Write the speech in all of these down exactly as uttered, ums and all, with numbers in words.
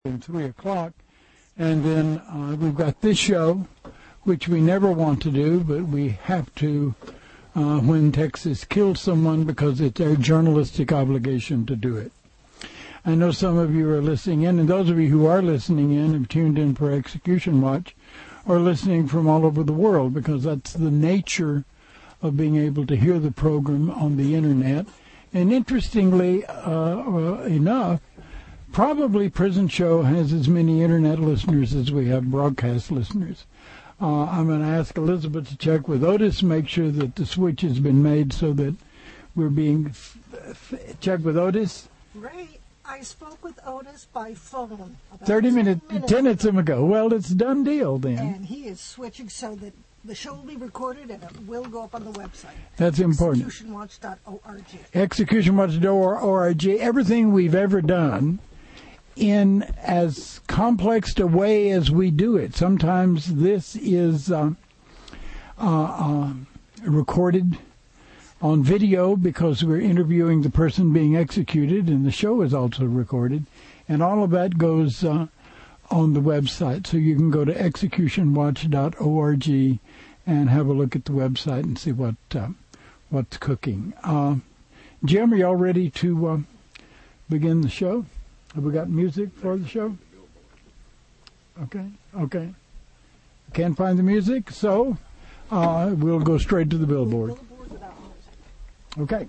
three o'clock. And then uh, we've got this show, which we never want to do, but we have to uh, when Texas kills someone because it's our journalistic obligation to do it. I know some of you are listening in, and those of you who are listening in have tuned in for Execution Watch or listening from all over the world, because that's the nature of being able to hear the program on the Internet. And interestingly uh, uh, enough, probably Prison Show has as many Internet listeners as we have broadcast listeners. Uh, I'm going to ask Elizabeth to check with Otis, make sure that the switch has been made so that we're being f- f- checked with Otis. Ray, I spoke with Otis by phone about thirty minutes, minutes ten minutes ago. Well, it's a done deal then. And he is switching so that the show will be recorded and it will go up on the website. That's important. execution watch dot org. execution watch dot org. Everything we've ever done in as complex a way as we do it. Sometimes this is uh, uh, uh, recorded on video because we're interviewing the person being executed, and the show is also recorded. And all of that goes uh, on the website. So you can go to execution watch dot org and have a look at the website and see what uh, what's cooking. Uh, Jim, are y'all ready to uh, begin the show? Have we got music for the show? Okay, okay. Can't find the music, so uh, we'll go straight to the billboard. Okay.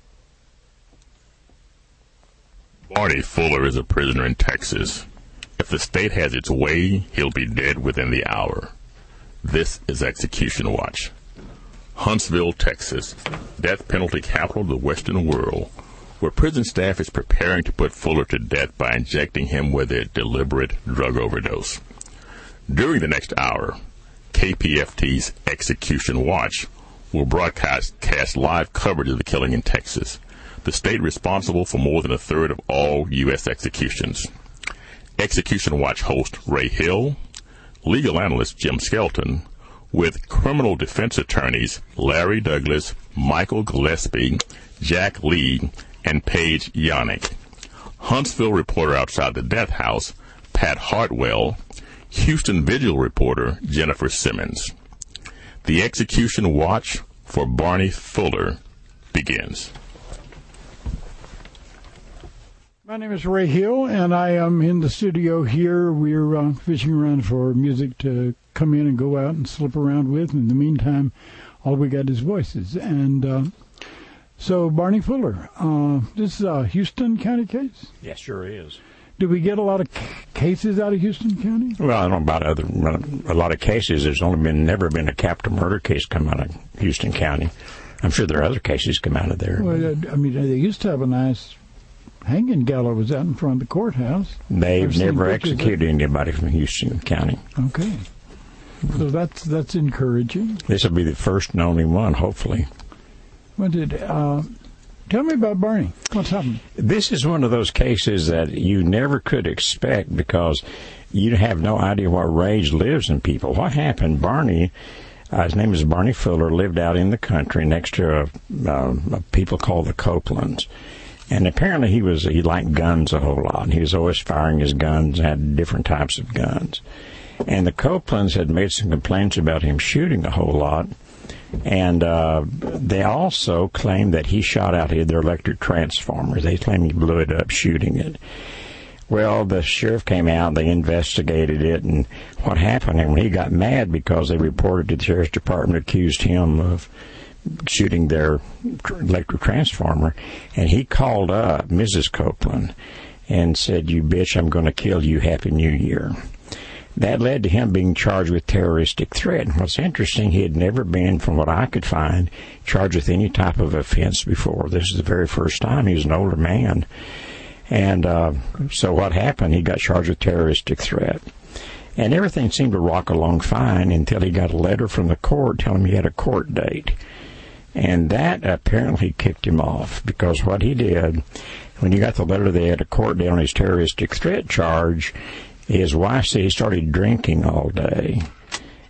Barney Fuller is a prisoner in Texas. If the state has its way, he'll be dead within the hour. This is Execution Watch. Huntsville, Texas, death penalty capital of the Western world, where prison staff is preparing to put Fuller to death by injecting him with a deliberate drug overdose. During the next hour, K P F T's Execution Watch will broadcast cast live coverage of the killing in Texas, the state responsible for more than a third of all U S executions. Execution Watch host Ray Hill, legal analyst Jim Skelton, with criminal defense attorneys Larry Douglas, Michael Gillespie, Jack Lee, and Paige Yannick. Huntsville reporter outside the death house, Pat Hartwell. Houston Vigil reporter, Jennifer Simmons. The Execution Watch for Barney Fuller begins. My name is Ray Hill, and I am in the studio here. We're uh, fishing around for music to come in and go out and slip around with. In the meantime, all we got is voices. And uh, so, Barney Fuller, uh, this is a Houston County case? Yes, sure is. Do we get a lot of c- cases out of Houston County? Well, I don't know about other a lot of cases. There's only been never been a capital murder case come out of Houston County. I'm sure there are other cases come out of there. Well, I mean, they used to have a nice hanging gallows out in front of the courthouse. They've never executed anybody from Houston County. Okay, so that's that's encouraging. This will be the first and only one, hopefully. What did? Uh, Tell me about Barney. What's happened? This is one of those cases that you never could expect because you have no idea what rage lives in people. What happened? Barney, uh, his name is Barney Fuller, lived out in the country next to a, uh, a people called the Copelands. And apparently he was he liked guns a whole lot. He was always firing his guns, had different types of guns. And the Copelands had made some complaints about him shooting a whole lot. And uh, they also claimed that he shot out their electric transformer. They claim he blew it up shooting it. Well, the sheriff came out, they investigated it, and what happened, and when he got mad because they reported to the sheriff's department, accused him of shooting their electric transformer, and he called up Missus Copeland and said, "You bitch, I'm going to kill you. Happy New Year." That led to him being charged with terroristic threat. What's interesting, he had never been, from what I could find, charged with any type of offense before. This is the very first time. He was an older man. And uh, so what happened, he got charged with terroristic threat. And everything seemed to rock along fine until he got a letter from the court telling him he had a court date. And that apparently kicked him off, because what he did, when he got the letter they had a court date on his terroristic threat charge, his wife said he started drinking all day.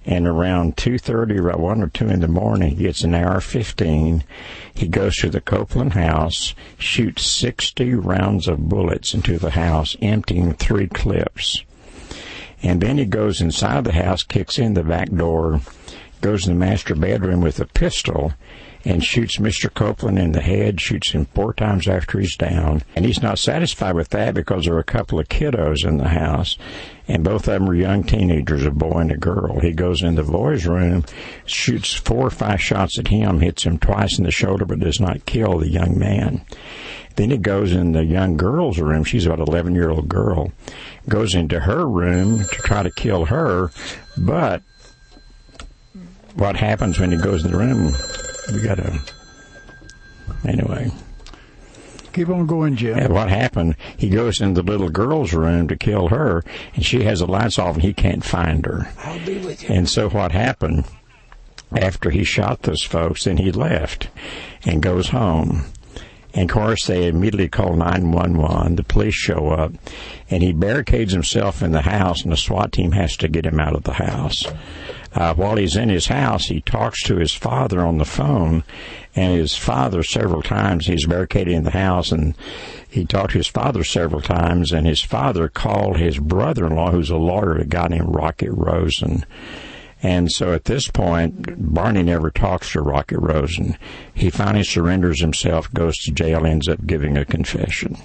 And around two thirty, around one or two in the morning, he gets an hour fifteen. He goes to the Copeland house, shoots sixty rounds of bullets into the house, emptying three clips. And then he goes inside the house, kicks in the back door, goes in the master bedroom with a pistol, and shoots Mister Copeland in the head, shoots him four times after he's down. And he's not satisfied with that because there are a couple of kiddos in the house, and both of them are young teenagers, a boy and a girl. He goes in the boy's room, shoots four or five shots at him, hits him twice in the shoulder, but does not kill the young man. Then he goes in the young girl's room. She's about an eleven-year-old girl. Goes into her room to try to kill her, but what happens when he goes in the room? We got to... Anyway. Keep on going, Jim. And what happened, he goes in the little girl's room to kill her, and she has the lights off, and he can't find her. I'll be with you. And so what happened, after he shot those folks, then he left and goes home. And, of course, they immediately call nine one one. The police show up, and he barricades himself in the house, and the SWAT team has to get him out of the house. Uh, while he's in his house, he talks to his father on the phone, and his father several times, he's barricaded in the house, and he talked to his father several times, and his father called his brother-in-law, who's a lawyer, a guy named Rocket Rosen. And so at this point, Barney never talks to Rocket Rosen. He finally surrenders himself, goes to jail, ends up giving a confession.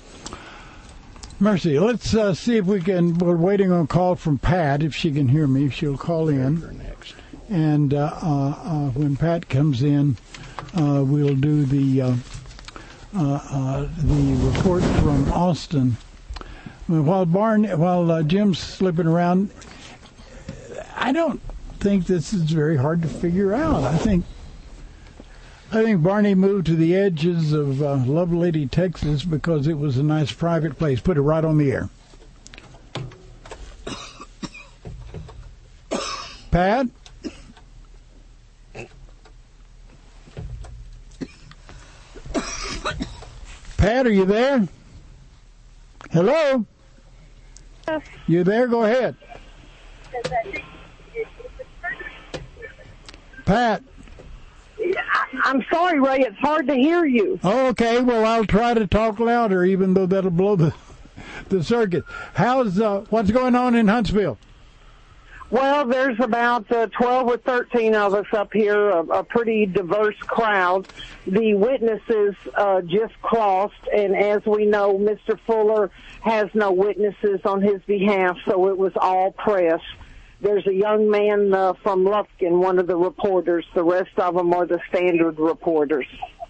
Mercy, let's uh, see if we can, we're waiting on a call from Pat, if she can hear me, if she'll call in. And uh, uh, uh, when Pat comes in, uh, we'll do the uh, uh, uh, the report from Austin. While Barn, while uh, Jim's slipping around, I don't think this is very hard to figure out. I think I think Barney moved to the edges of uh, Lovelady, Texas, because it was a nice private place. Put it right on the air. Pat? Pat, are you there? Hello? Yes. You there? Go ahead. Pat? I'm sorry, Ray. It's hard to hear you. Oh, okay. Well, I'll try to talk louder, even though that'll blow the the circuit. How's uh, what's going on in Huntsville? Well, there's about uh, twelve or thirteen of us up here, a, a pretty diverse crowd. The witnesses uh, just crossed, and as we know, Mister Fuller has no witnesses on his behalf, so it was all press. There's a young man uh, from Lufkin, one of the reporters. The rest of them are the standard reporters.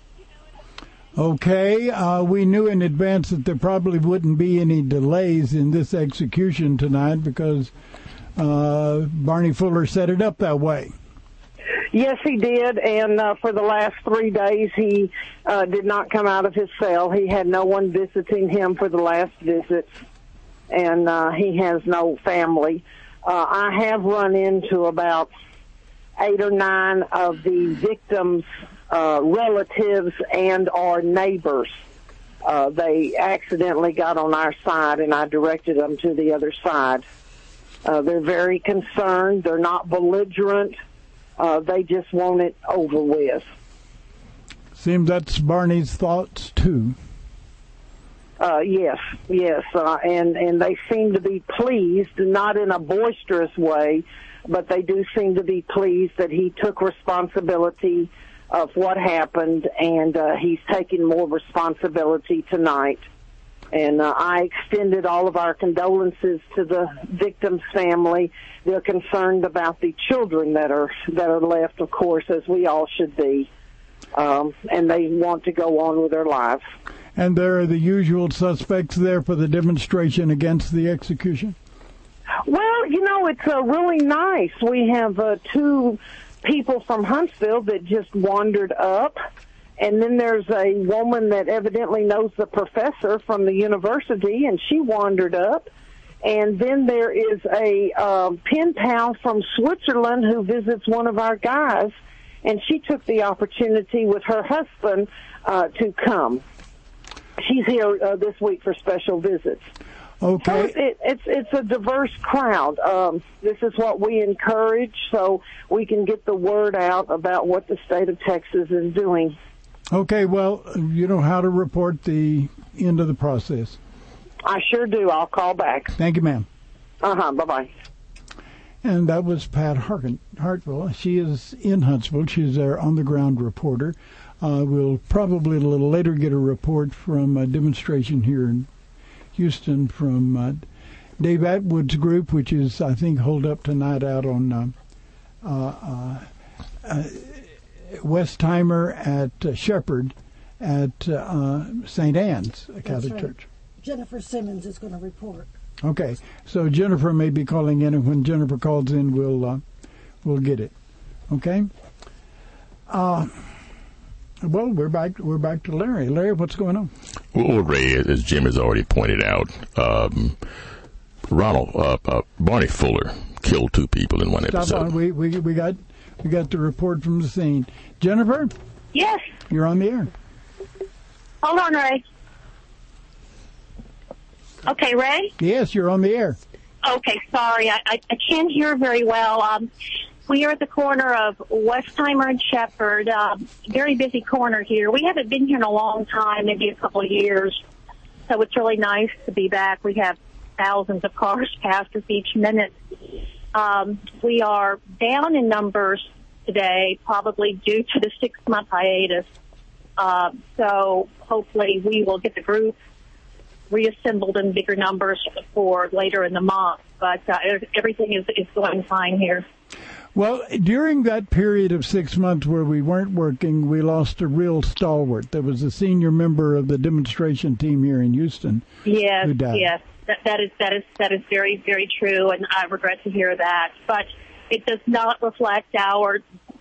Okay. Uh, we knew in advance that there probably wouldn't be any delays in this execution tonight because uh, Barney Fuller set it up that way. Yes, he did, and uh, for the last three days he uh, did not come out of his cell. He had no one visiting him for the last visits, and uh, he has no family. Uh, I have run into about eight or nine of the victims' uh, relatives and our neighbors. Uh, they accidentally got on our side, and I directed them to the other side. Uh, they're very concerned. They're not belligerent. Uh, they just want it over with. Seems that's Barney's thoughts, too. Uh, yes, yes, uh, and, and they seem to be pleased, not in a boisterous way, but they do seem to be pleased that he took responsibility of what happened, and uh, he's taking more responsibility tonight. And uh, I extended all of our condolences to the victim's family. They're concerned about the children that are that are left, of course, as we all should be, um, and they want to go on with their lives. And there are the usual suspects there for the demonstration against the execution? Well, you know, it's uh, really nice. We have uh, two people from Huntsville that just wandered up, and then there's a woman that evidently knows the professor from the university, and she wandered up. And then there is a uh, pen pal from Switzerland who visits one of our guys, and she took the opportunity with her husband uh, to come. She's here uh, this week for special visits. Okay. So it, it's it's a diverse crowd. Um, this is what we encourage, so we can get the word out about what the state of Texas is doing. Okay, well, you know how to report the end of the process. I sure do. I'll call back. Thank you, ma'am. Uh-huh. Bye-bye. And that was Pat Harkin, Hartville. She is in Huntsville. She's our on-the-ground reporter. Uh, we'll probably a little later get a report from a demonstration here in Houston from uh, Dave Atwood's group, which is, I think, holed up tonight out on uh, uh, uh, uh, Westheimer at uh, Shepherd at uh, Saint Anne's Catholic right. Church. Jennifer Simmons is going to report. Okay, so Jennifer may be calling in, and when Jennifer calls in, we'll uh, we'll get it. Okay. Uh, well, we're back. We're back to Larry. Larry, what's going on? Well, Ray, as Jim has already pointed out, um, Ronald uh, uh, Barney Fuller killed two people in one Stop episode. on. We we we got we got the report from the scene. Jennifer, Yes. you're on the air. Hold on, Ray. Okay, Ray? Yes, you're on the air. Okay, sorry. I, I, I can't hear very well. Um, we are at the corner of Westheimer and Shepherd. Um, very busy corner here. We haven't been here in a long time, maybe a couple of years. So it's really nice to be back. We have thousands of cars past us each minute. Um, we are down in numbers today, probably due to the six-month hiatus. Uh, so hopefully we will get the group reassembled in bigger numbers for later in the month. But uh, everything is, is going fine here. Well, during that period of six months where we weren't working, we lost a real stalwart. There was a senior member of the demonstration team here in Houston. Yes, who died. yes, that, that is that is that is very very true, and I regret to hear that. But it does not reflect our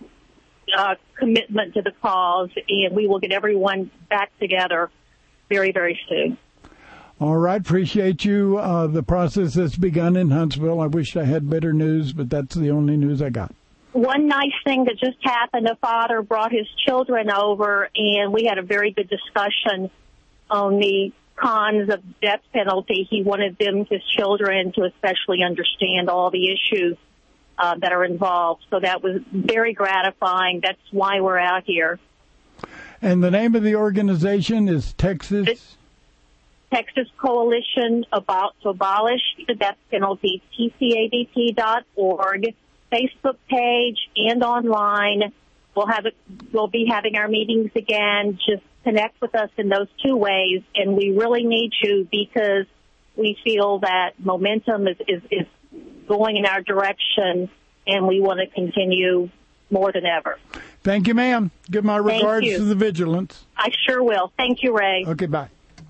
uh, commitment to the cause, and we will get everyone back together very very soon. All right, appreciate you. Uh, the process has begun in Huntsville. I wish I had better news, but that's the only news I got. One nice thing that just happened, a father brought his children over, and we had a very good discussion on the cons of death penalty. He wanted them, his children, to especially understand all the issues uh, that are involved. So that was very gratifying. That's why we're out here. And the name of the organization is Texas... It's Texas Coalition about to abolish the death penalty, T C A B P dot org, Facebook page and online. We'll have it, we'll be having our meetings again. Just connect with us in those two ways, and we really need you because we feel that momentum is, is, is going in our direction, and we want to continue more than ever. Thank you, ma'am. Give my regards to the vigilance. I sure will. Thank you, Ray. Okay, bye.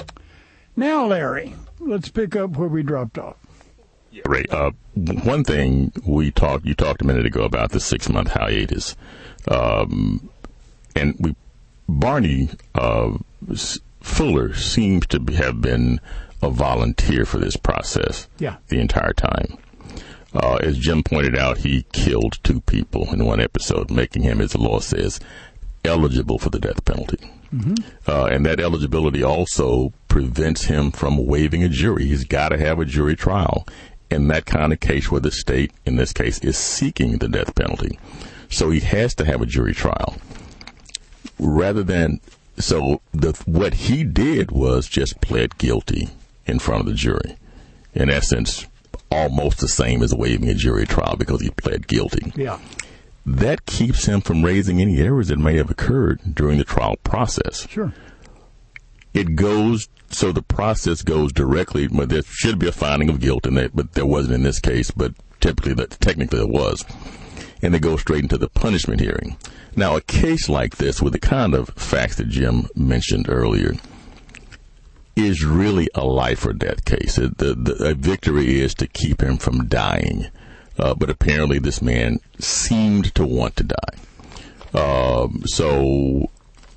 Now, Larry, let's pick up where we dropped off. Yeah, Ray, uh, one thing we talked, you talked a minute ago about the six-month hiatus. Um, and we, Barney uh, Fuller seems to have been a volunteer for this process yeah. the entire time. Uh, as Jim pointed out, he killed two people in one episode, making him, as the law says, eligible for the death penalty. Mm-hmm. Uh, and that eligibility also prevents him from waiving a jury. He's got to have a jury trial in that kind of case where the state, in this case, is seeking the death penalty. So he has to have a jury trial. Rather than, so the, what he did was just pled guilty in front of the jury. In essence, almost the same as waiving a jury trial because he pled guilty. Yeah. That keeps him from raising any errors that may have occurred during the trial process. Sure. It goes, so the process goes directly, but there should be a finding of guilt in that, but there wasn't in this case, but typically, that technically there was. And they go straight into the punishment hearing. Now, a case like this, with the kind of facts that Jim mentioned earlier, is really a life or death case. The, the, a victory is to keep him from dying. Uh, but apparently this man seemed to want to die. Um, so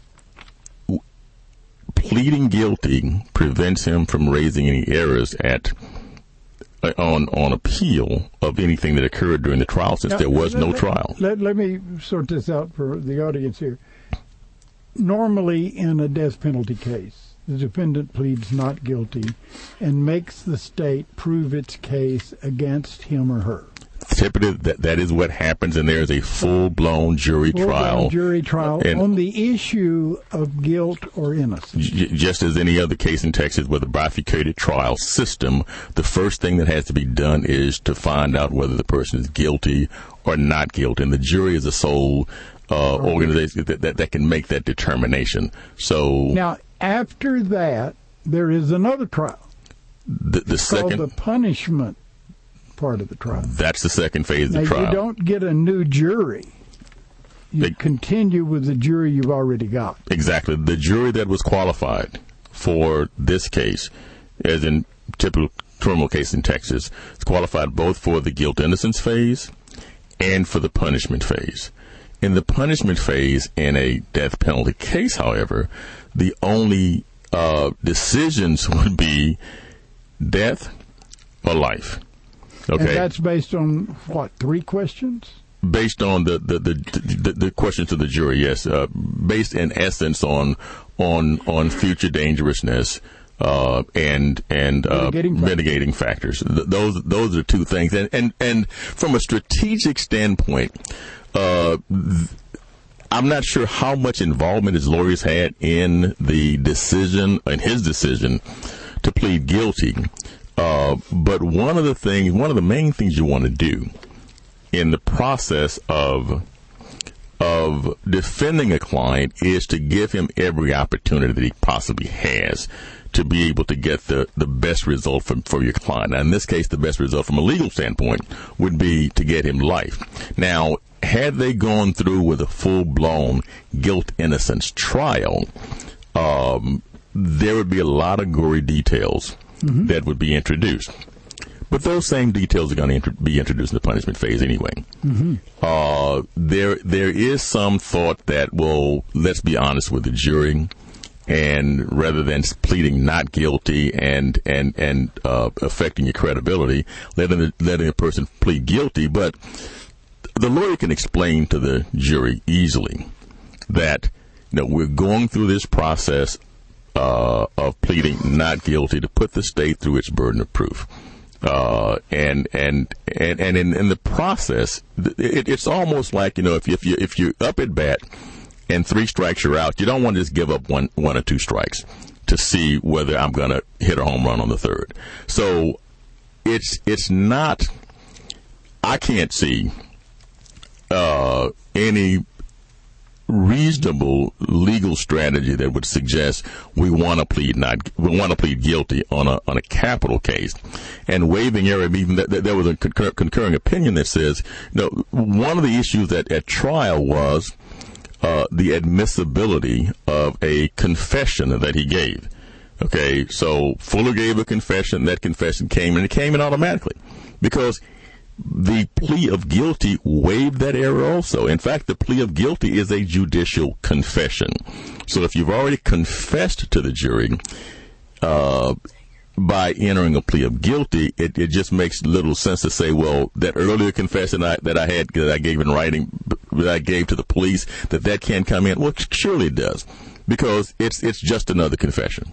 w- pleading guilty prevents him from raising any errors at uh, on on appeal of anything that occurred during the trial, since now, there was let, no let, trial. Let, let me sort this out for the audience here. Normally, in a death penalty case, the defendant pleads not guilty and makes the state prove its case against him or her. Typically, that, that is what happens, and there's a full-blown jury full-blown trial. jury trial and on the issue of guilt or innocence. J- just as any other case in Texas with a bifurcated trial system, the first thing that has to be done is to find out whether the person is guilty or not guilty, and the jury is the sole uh, organization that, that, that can make that determination. So now, after that, there is another trial. The, the it's second, called the punishment part of the trial. That's the second phase of now, the trial. You don't get a new jury. You they, continue with the jury you've already got. Exactly. The jury that was qualified for this case, as in typical criminal case in Texas, is qualified both for the guilt-innocence phase and for the punishment phase. In the punishment phase, in a death penalty case, however, the only uh, decisions would be death or life. Okay. And that's based on, what, three questions? Based on the the, the, the, the questions to the jury, yes. Uh, based in essence on on on future dangerousness uh, and and uh, mitigating, mitigating factors. factors. Th- those those are two things. And and, and from a strategic standpoint, uh, th- I'm not sure how much involvement his lawyers had in the decision, in his decision to plead guilty. Uh, but one of the things, one of the main things you want to do in the process of of defending a client is to give him every opportunity that he possibly has to be able to get the, the best result from, for your client. Now, in this case, the best result from a legal standpoint would be to get him life. Now, had they gone through with a full-blown guilt-innocence trial, um, there would be a lot of gory details Mm-hmm. that would be introduced. But those same details are going to int- be introduced in the punishment phase anyway. Mm-hmm. Uh, there, there is some thought that, well, let's be honest with the jury, and rather than pleading not guilty and and and uh, affecting your credibility, letting the, letting a person plead guilty. But the lawyer can explain to the jury easily that, you know, we're going through this process Uh, of pleading not guilty to put the state through its burden of proof, uh, and and and and in, in the process, it, it's almost like, you know, if you, if you if you're up at bat and three strikes you're out, you don't want to just give up one one or two strikes to see whether I'm going to hit a home run on the third. So it's it's not. I can't see uh, any reasonable legal strategy that would suggest we want to plead not we want to plead guilty on a on a capital case, and waiving error. Even that, that there was a concur, concurring opinion that says, you know, one of the issues that at trial was uh, the admissibility of a confession that he gave. Okay, so Fuller gave a confession. That confession came, and it came in automatically because the plea of guilty waived that error also. In fact, the plea of guilty is a judicial confession. So if you've already confessed to the jury uh, by entering a plea of guilty, it, it just makes little sense to say, well, that earlier confession I, that I had, that I gave in writing, that I gave to the police, that that can't come in. Well, surely it does, because it's it's just another confession.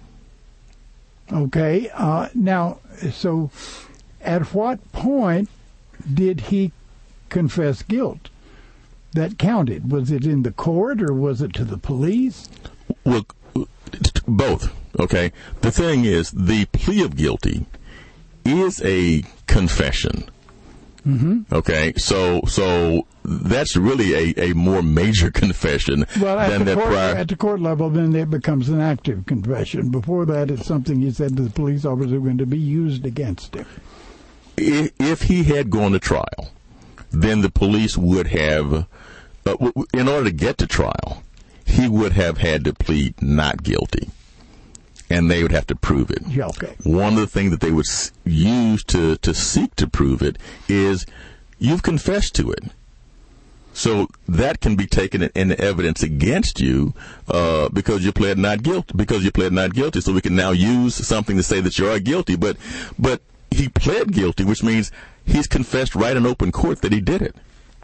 Okay. Uh, now, so at what point did he confess guilt that counted? Was it in the court or was it to the police? Well, both. Okay. The thing is, the plea of guilty is a confession. Mm-hmm. Okay. So, so that's really a, a more major confession well, at than the that court, prior. at the court level, then it becomes an active confession. Before that, it's something he said to the police officer going to be used against him. If, if he had gone to trial, then the police would have, uh, w- in order to get to trial, he would have had to plead not guilty, and they would have to prove it. Yeah, okay. One of the things that they would s- use to, to seek to prove it is you've confessed to it. So that can be taken into evidence against you uh, because you pled not guilty. Because you pled not guilty, so we can now use something to say that you are guilty. But but he pled guilty, which means he's confessed right in open court that he did it.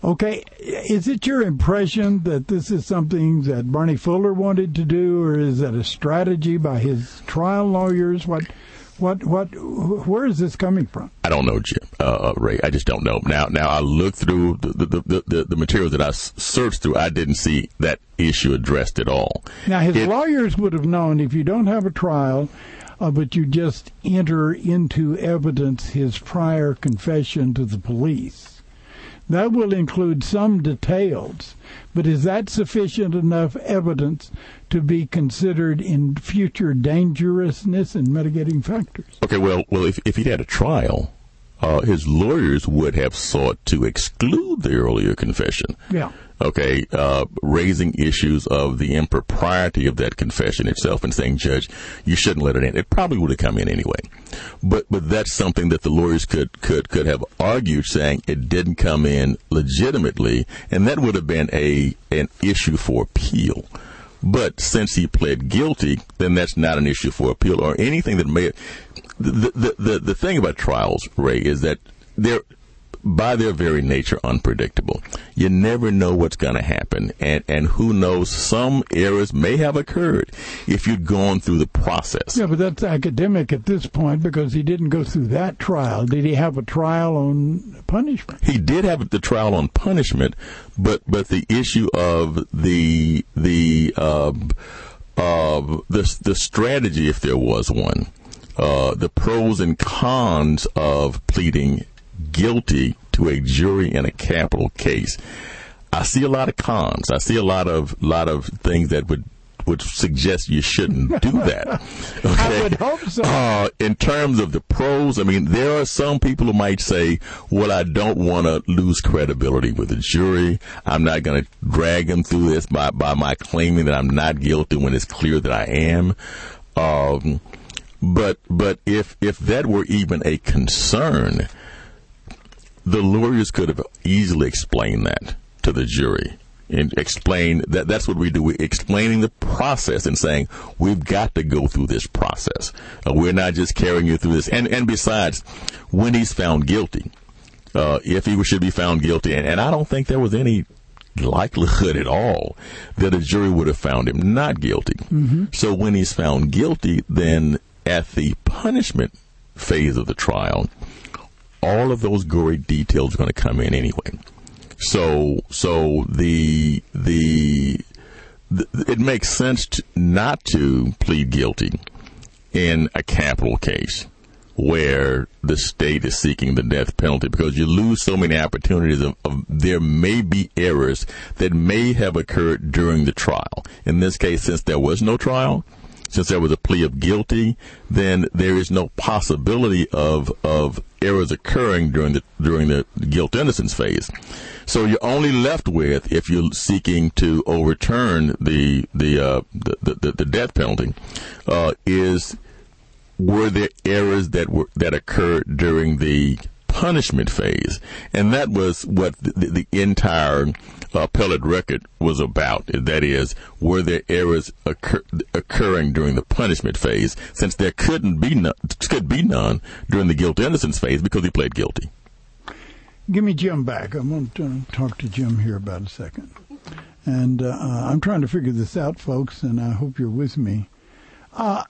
Okay, is it your impression that this is something that Barney Fuller wanted to do, or is that a strategy by his trial lawyers? What, what, what? Where is this coming from? I don't know, Jim, uh, Ray. I just don't know. Now, now I looked through the the, the, the, the materials that I searched through. I didn't see that issue addressed at all. Now, his it, lawyers would have known if you don't have a trial, uh, but you just enter into evidence his prior confession to the police. That will include some details, but is that sufficient enough evidence to be considered in future dangerousness and mitigating factors? Okay, well, well, if if he'd had a trial, uh, his lawyers would have sought to exclude the earlier confession. Yeah. Okay, uh, raising issues of the impropriety of that confession itself and saying, Judge, you shouldn't let it in. It probably would have come in anyway. But but that's something that the lawyers could, could, could have argued, saying it didn't come in legitimately, and that would have been a an issue for appeal. But since he pled guilty, then that's not an issue for appeal or anything that may. The the the, the thing about trials, Ray, is that they're, by their very nature, unpredictable. You never know what's going to happen, and and who knows, some errors may have occurred if you'd gone through the process. Yeah, but that's academic at this point because he didn't go through that trial. Did he have a trial on punishment? He did have the trial on punishment, but but the issue of the the uh, uh, the the strategy, if there was one, uh, the pros and cons of pleading guilty to a jury in a capital case. I see a lot of cons. I see a lot of lot of things that would would suggest you shouldn't do that. Okay? I would hope so. Uh, in terms of the pros, I mean, there are some people who might say, well, I don't want to lose credibility with the jury. I'm not going to drag them through this by, by my claiming that I'm not guilty when it's clear that I am. Um, but but if if that were even a concern, the lawyers could have easily explained that to the jury and explain that that's what we do. We're explaining the process and saying, we've got to go through this process. Uh, we're not just carrying you through this. And, and besides, when he's found guilty, uh, if he should be found guilty, and, and I don't think there was any likelihood at all that a jury would have found him not guilty. Mm-hmm. So when he's found guilty, then at the punishment phase of the trial, all of those gory details are going to come in anyway. So, so the, the, the it makes sense to, not to plead guilty in a capital case where the state is seeking the death penalty, because you lose so many opportunities of, of there may be errors that may have occurred during the trial. In this case, since there was no trial, since there was a plea of guilty, then there is no possibility of of errors occurring during the during the guilt innocence phase. So you're only left with, if you're seeking to overturn the the uh, the, the, the death penalty, uh, is were there errors that were that occurred during the punishment phase? And that was what the, the, the entire appellate record was about. That is, were there errors occur, occurring during the punishment phase, since there couldn't be none, could be none during the guilt innocence phase because he pled guilty. Give me Jim back. I want to talk to Jim here about a second. And uh, I'm trying to figure this out, folks, and I hope you're with me. Uh,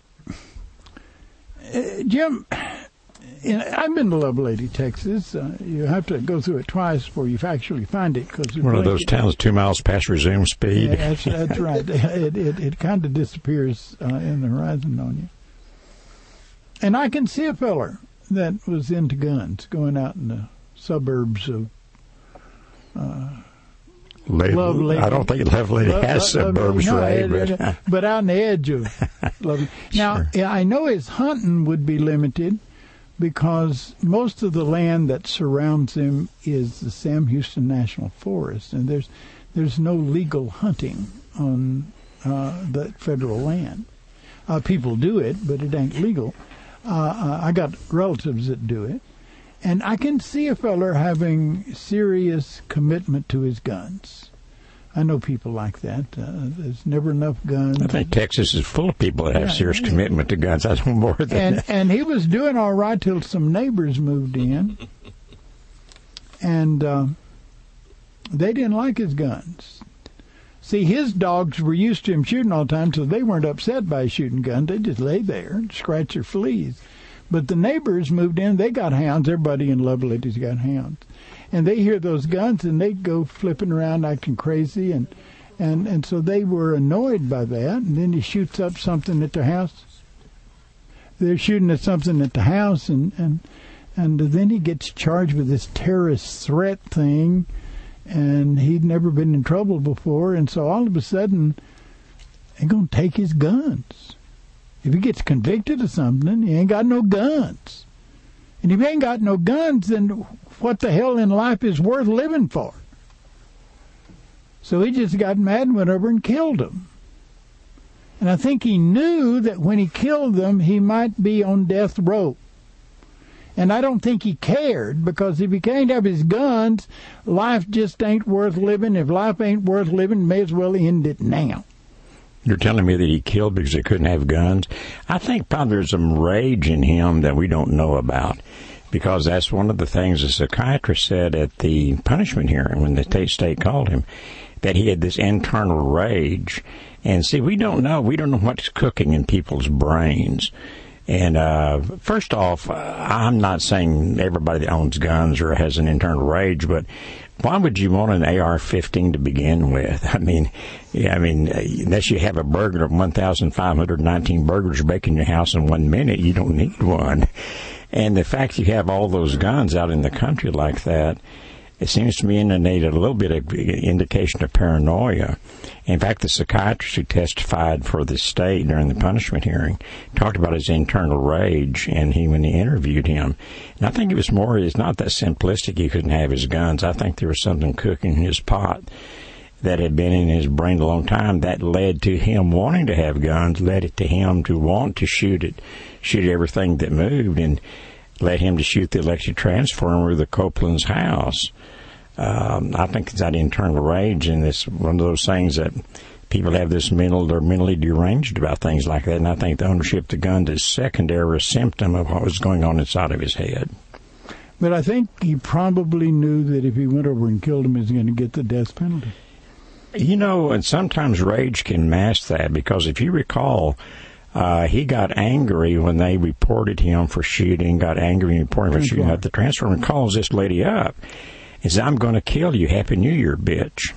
Jim, I've been to Lovelady, Texas. Uh, you have to go through it twice before you actually find it. Cause One of those towns two miles past resume speed. Yeah, that's, that's right. It, it, it kind of disappears uh, in the horizon on you. And I can see a feller that was into guns going out in the suburbs of uh, Lady, Lovelady. I don't think Lovelady Love, has Love, suburbs, no, Ray. it, But, but out on the edge of Lovelady. Now, Sure. I know his hunting would be limited, because most of the land that surrounds him is the Sam Houston National Forest, and there's there's no legal hunting on uh, the federal land. Uh, people do it, but it ain't legal. Uh, uh, I got relatives that do it, and I can see a feller having serious commitment to his guns. I know people like that. Uh, there's never enough guns. I think Texas is full of people that have Yeah, serious yeah. commitment to guns. I don't more than And that. and he was doing all right till some neighbors moved in, and uh, they didn't like his guns. See, his dogs were used to him shooting all the time, so they weren't upset by shooting guns. They just lay there and scratch their fleas. But the neighbors moved in. They got hounds. Everybody in Lovelady's got hounds. And they hear those guns, and they go flipping around acting crazy. And, and, and so they were annoyed by that. And then he shoots up something at their house. They're shooting at something at the house, and, and, and then he gets charged with this terrorist threat thing. And he'd never been in trouble before, and so all of a sudden, they're going to take his guns. If he gets convicted of something, he ain't got no guns. And if he ain't got no guns, then what the hell in life is worth living for? So he just got mad and went over and killed them. And I think he knew that when he killed them, he might be on death row. And I don't think he cared, because if he can't have his guns, life just ain't worth living. If life ain't worth living, may as well end it now. You're telling me that he killed because he couldn't have guns? I think probably there's some rage in him that we don't know about, because that's one of the things the psychiatrist said at the punishment hearing when the state state called him, that he had this internal rage. And see, we don't know. We don't know what's cooking in people's brains. And uh, first off, uh, I'm not saying everybody that owns guns or has an internal rage, but why would you want an A R fifteen to begin with? I mean, yeah, I mean, unless you have a burger of one thousand five hundred nineteen burgers baking your house in one minute, you don't need one. And the fact you have all those guns out in the country like that, it seems to me indicated a little bit of indication of paranoia. In fact, the psychiatrist who testified for the state during the punishment hearing talked about his internal rage, and he when he interviewed him. And I think it was more, it's not that simplistic he couldn't have his guns. I think there was something cooking in his pot that had been in his brain a long time that led to him wanting to have guns, led it to him to want to shoot it, shoot everything that moved, and led him to shoot the electric transformer of the Copeland's house. Um, I think it's that internal rage, and it's one of those things that people have this mental, they're mentally deranged about things like that, and I think the ownership of the gun is secondary, a symptom of what was going on inside of his head. But I think he probably knew that if he went over and killed him, he was going to get the death penalty. You know, and sometimes rage can mask that, because if you recall, Uh, he got angry when they reported him for shooting, got angry and reported him for shooting at the transformer, and calls this lady up and says, "I'm going to kill you. Happy New Year, bitch."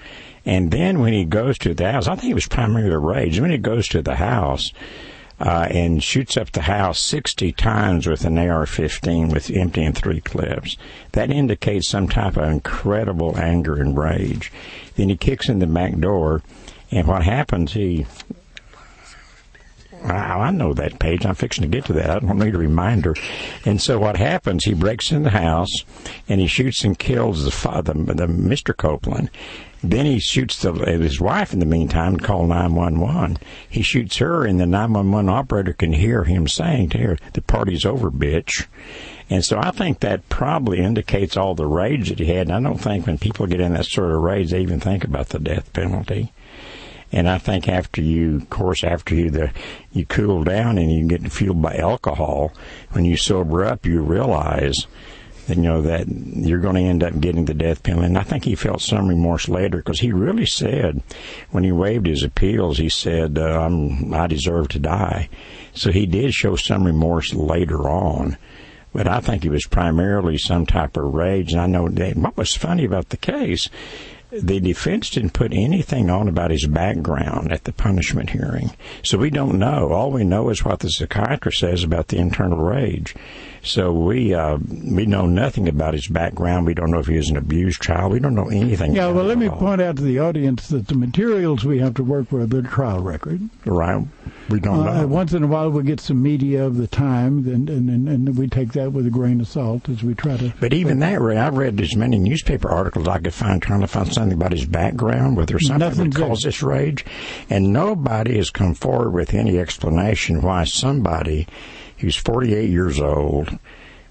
And then when he goes to the house, I think it was primarily rage. When he goes to the house uh, and shoots up the house sixty times with an A R fifteen with emptying three clips, that indicates some type of incredible anger and rage. Then he kicks in the back door, and what happens, he... I know that page. I'm fixing to get to that. I don't need a reminder. And so what happens, he breaks in the house, and he shoots and kills the father, the Mister Copeland. Then he shoots the, his wife in the meantime and call nine one one. He shoots her, and the nine one one operator can hear him saying to her, "The party's over, bitch." And so I think that probably indicates all the rage that he had. And I don't think when people get in that sort of rage, they even think about the death penalty. And I think after you, of course, after you the you cool down and you get fueled by alcohol, when you sober up, you realize that, you know, that you're going to end up getting the death penalty. And I think he felt some remorse later, because he really said, when he waived his appeals, he said, uh, I'm, I deserve to die. So he did show some remorse later on. But I think it was primarily some type of rage. And I know that what was funny about the case, the defense didn't put anything on about his background at the punishment hearing. So we don't know. All we know is what the psychiatrist says about the internal rage. So we uh, we know nothing about his background. We don't know if he was an abused child. We don't know anything Yeah, about well, it let me all. point out to the audience that the materials we have to work with are the trial record. Right. We don't Uh, know. once in a while we get some media of the time, and, and, and, and we take that with a grain of salt as we try to... But even that, Ray, I read as many newspaper articles I could find trying to find something about his background, whether something Nothing's that caused this rage. And nobody has come forward with any explanation why somebody who's forty-eight years old,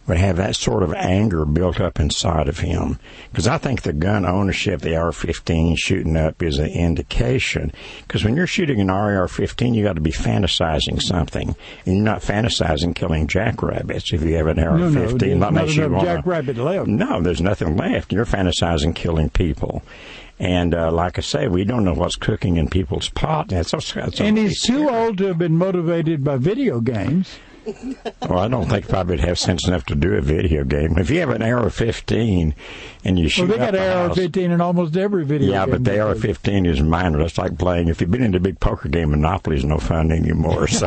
would have that sort of anger built up inside of him. Because I think the gun ownership, the A R fifteen shooting up, is an indication. Because when you're shooting an A R fifteen, you got to be fantasizing something. And you're not fantasizing killing jackrabbits if you have an A R fifteen. No, no, not not enough wanna, jackrabbit left. No, there's nothing left. You're fantasizing killing people. And uh, like I say, we don't know what's cooking in people's pot. That's, that's, that's and he's too old to have been motivated by video games. Well, I don't think probably would have sense enough to do a video game. If you have an A R fifteen and you shoot well, they got an A R fifteen in almost every video yeah, game. Yeah, but the A R fifteen is minor. That's like playing. If you've been in a big poker game, Monopoly's no fun anymore. So,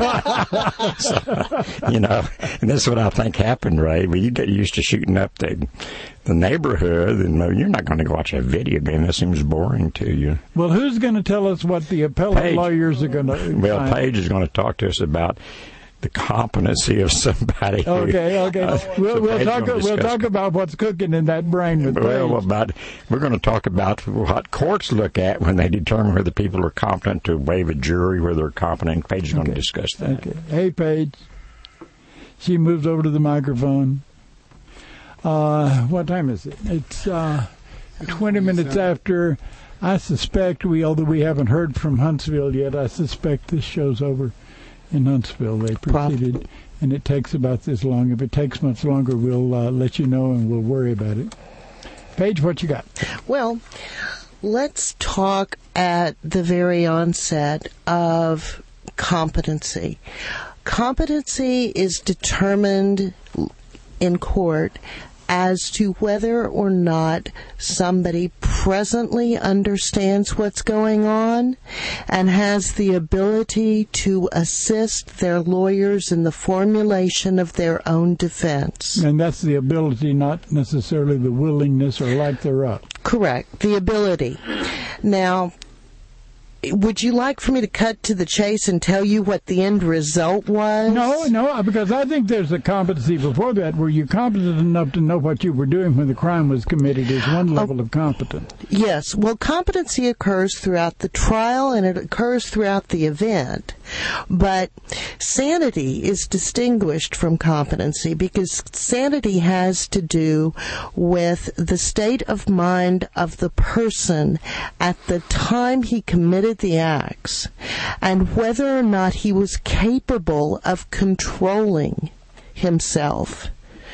so, you know, and that's what I think happened, Ray. When you get used to shooting up the the neighborhood, and you're not going to watch a video game. That seems boring to you. Well, who's going to tell us what the appellate Paige. lawyers are going to? Well, find? Paige is going to talk to us about the competency of somebody. Who, okay, okay. Uh, we'll so we'll talk we'll we'll talk about what's cooking in that brain with well, Paige. about we're going to talk about what courts look at when they determine whether people are competent to waive a jury, whether they're competent. Paige is okay. going to discuss that. Okay. Hey, Paige. She moves over to the microphone. Uh, what time is it? It's uh, twenty minutes after. I suspect we, although we haven't heard from Huntsville yet, I suspect this show's over in Huntsville. They proceeded, and it takes about this long. If it takes much longer, we'll uh, let you know and we'll worry about it. Paige, what you got? Well, let's talk at the very onset of competency. Competency is determined in court as to whether or not somebody presently understands what's going on and has the ability to assist their lawyers in the formulation of their own defense. And that's the ability, not necessarily the willingness or lack thereof. Correct. The ability. Now, would you like for me to cut to the chase and tell you what the end result was? No, no, because I think there's a competency before that. Were you competent enough to know what you were doing when the crime was committed is one level oh, of competence. Yes. Well, competency occurs throughout the trial and it occurs throughout the event. But sanity is distinguished from competency because sanity has to do with the state of mind of the person at the time he committed the acts and whether or not he was capable of controlling himself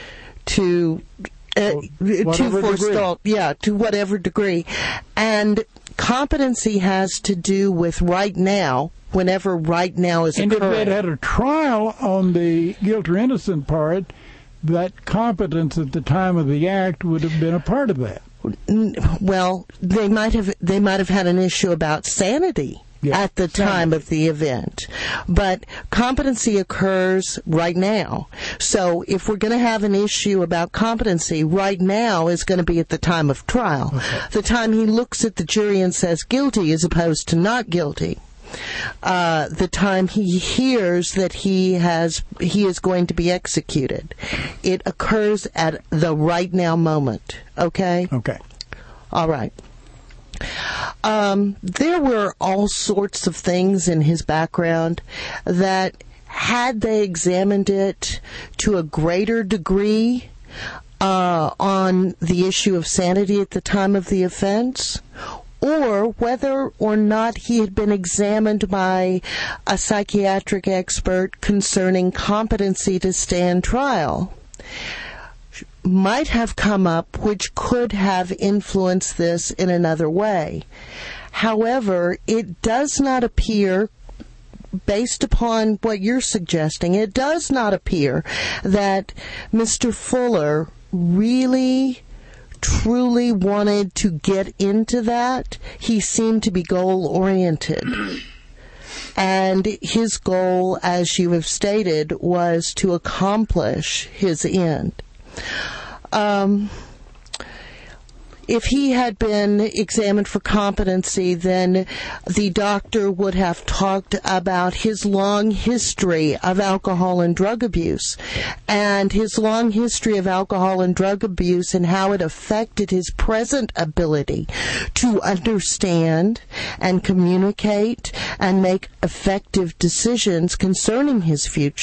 to uh, to forestall, yeah, to whatever degree. And competency has to do with right now, whenever right now is and occurring. And if they'd had a trial on the guilt or innocent part, that competence at the time of the act would have been a part of that. Well, they might have they might have had an issue about sanity yeah, at the sanity. time of the event. But competency occurs right now. So if we're going to have an issue about competency, right now is going to be at the time of trial. Okay. The time he looks at the jury and says guilty as opposed to not guilty. Uh, the time he hears that he has he is going to be executed. It occurs at the right now moment. Okay? Okay. All right. Um, there were all sorts of things in his background that, had they examined it to a greater degree uh, on the issue of sanity at the time of the offense, or whether or not he had been examined by a psychiatric expert concerning competency to stand trial, might have come up, which could have influenced this in another way. However, it does not appear, based upon what you're suggesting, it does not appear that Mister Fuller really truly wanted to get into that. He seemed to be goal-oriented. And his goal, as you have stated, was to accomplish his end. Um, if he had been examined for competency, then the doctor would have talked about his long history of alcohol and drug abuse, and his long history of alcohol and drug abuse and how it affected his present ability to understand and communicate and make effective decisions concerning his future.